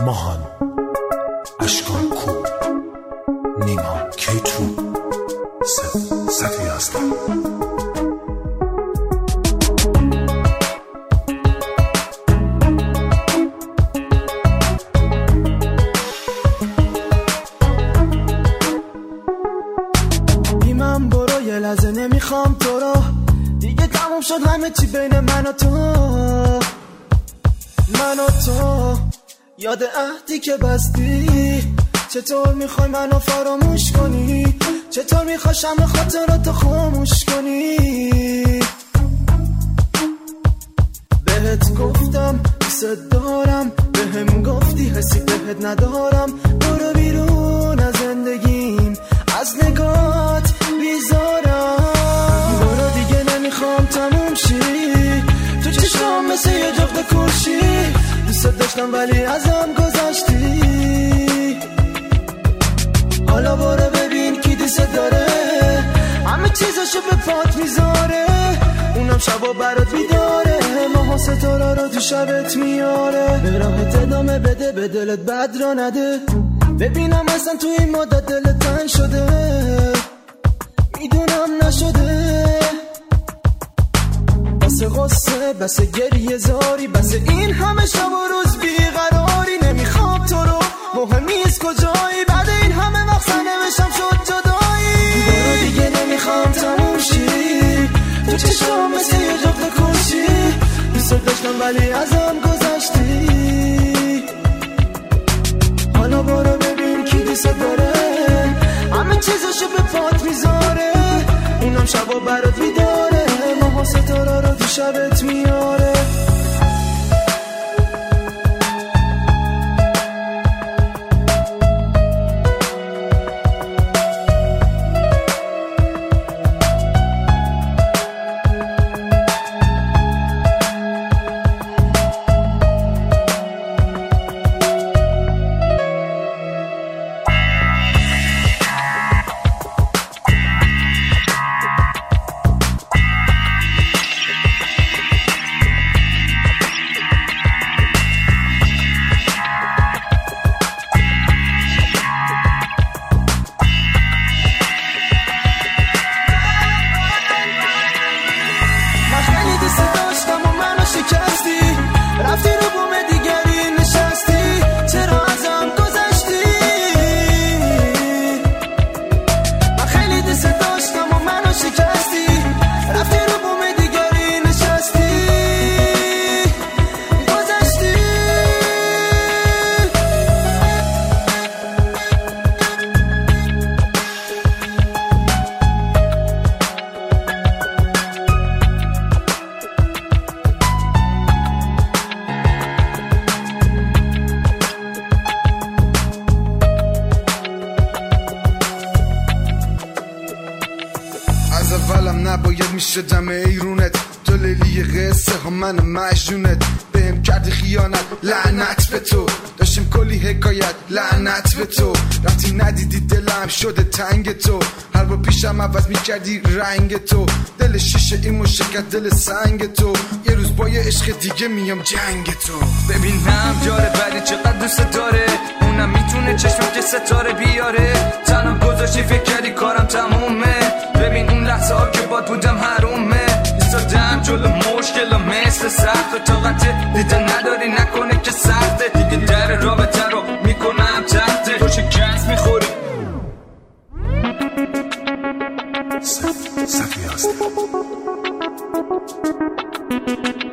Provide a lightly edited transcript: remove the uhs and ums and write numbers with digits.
ماهان اشکان کو نیما کیتو صفی هستم. بی من برو یه لحظه نمیخوام تو رو دیگه، تموم شد همه چی بین من و تو. من و تو یاد عهدی که بستی، چطور میخوای منو فراموش کنی؟ چطور میخوای شمع خاطراتو خاموش کنی؟ بهت گفتم دوست دارم، بهم گفتی حسی بهت ندارم. برو بیرون از زندگیم، از نگات بیزارم. برو دیگه نمیخوام تموم شی، تو چشم مثل یه جغد کشی. دوست داشتم ولی ازم گذشتی. حالا برو ببین کی دوست داره، همه چیزاشو به پات میذاره. اونم شبا برات بیداره، ماها ستاره رو تو شبت میاره. به راهت ادامه بده، به دلت بد را نده. ببینم اصلا تو این مدت دلت تنگ شده، میدونم نشده. بسه غصه، بسه گریه زاری، بسه این همه شب و روز بیقراری. نمیخوام تو رو، مهم نیست کجایی، بعد این همه وقت سرنوشتم شد جدایی. برو دیگه نمیخوام تموم شی، تو چشم مثل یه جغد کشی. دوست داشتم ولی ازم گذشتی. حالا برو ببین کی دوست داره، همه چیزاشو به پات میذاره. اونم شبا برات بیداره، ماها ستاره رو تو شبت میاره. رفتی رو بوم دیگری نشستی، چرا ازم گذشتی؟ من خیلی دوست داشتم و منو شکستی. رفتی رو بوم دیگری نشستی، گذشتی. از اولم نباید میشدم ایرونت، تو لیلی قصه ها من مجنونت. بهم کردی خیانت، لعنت به تو. داشتیم کلی حکایت، لعنت به تو. رفتی ندیدی دلم شده تنگ تو، هر بار پیشم عوض میکردی رنگ تو. دل شیشه این مشکت دل سنگ تو، یه روز با یه عشق دیگه میام جنگ تو. ببینم جاره ولی چقدر دوست داره، اونم میتونه چشمم که ستاره بیاره. تنم گذاشتی فکر کردی کارم تمومه، ببین اون لحظه ها که باد بودم حرومه. ایستادم جلو مشکل مثل سخت و طاقت دیده نداری نکنه که سخته. دیگه در رابطه رو میکنم تحته، تو شکست میخوری. صفی هستم.